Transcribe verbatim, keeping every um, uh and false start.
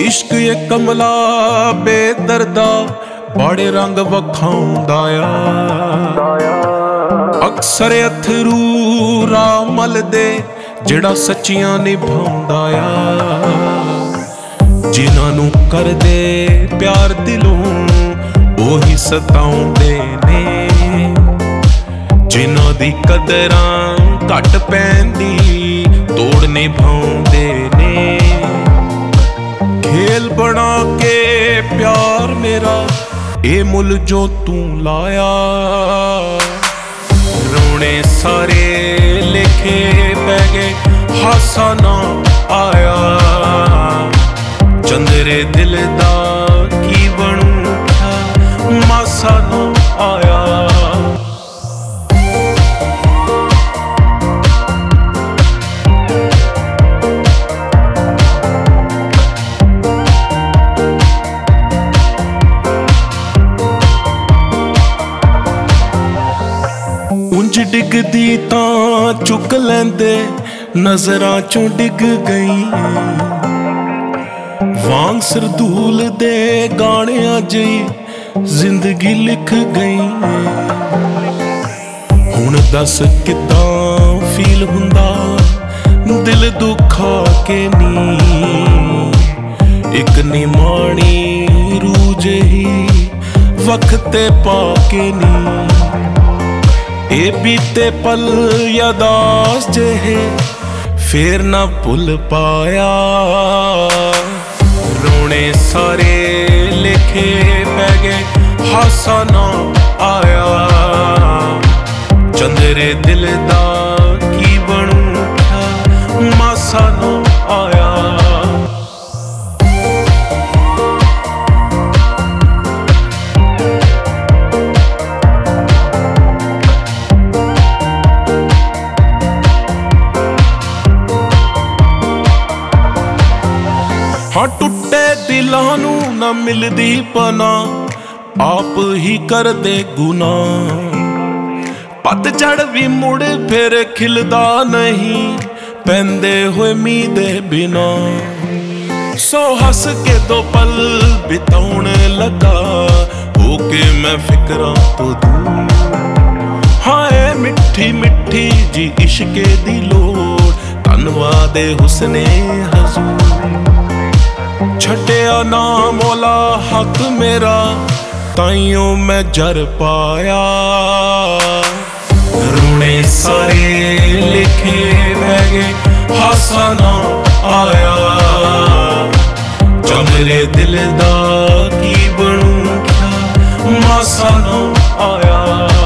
इश्क ये कमला बेदर्दा बड़े रंग वखाउंदा आ। अक्सर अथरू राह मलदे जिहड़ा सच्चियां निभाउंदा आ। जिन्हां नूं करदे प्यार दिलों ओही सताउंदे ने, जिन्हां दी कदरां घट पैंदी तोड़ निभाउंदे ने। खेल बना के प्यार मेरा ए मुल जो तू लाया, रोने सारे लेखे पै गए हासा ना आया। चंदरे दिल दा की बनू मासा ना आया। उंज डिगदी तां चुक लैंदे नजरां चों डिग गई। वांग सरदूल दे गाणियां जई जिंदगी लिख गई। हुण दस किदां फील हुंदा दिल दुखा के नी। एक निमाणी रूह जही वक्ते पाके नी। ए बीते पल यादास जेहे फिर ना भुल पाया। रोने सारे लेखे पै गए हासा ना आया। चंदरे दिल दा की बनू मासा ना आया। हाँ टुटे दिलां नूं ना मिलदी पना आप ही कर दे गुनाह। पतझड़ भी मुड़ फिर खिलदा नहीं पैंदे होए मीं दे बिना। सो हस के दो पल बिताउण लगा होके मैं फिकरां तो दूर। हाँ ए मिठी मिठी जी इश्के दी लोड़ धन्नवाद हुस्ने हजूर। छड्डिया ना मौला हक मेरा ताइयों मैं जर पाया। रोने सारे लिखे पै गए हासा ना आया। चंदरे दिल दा की बनू मासा ना आया।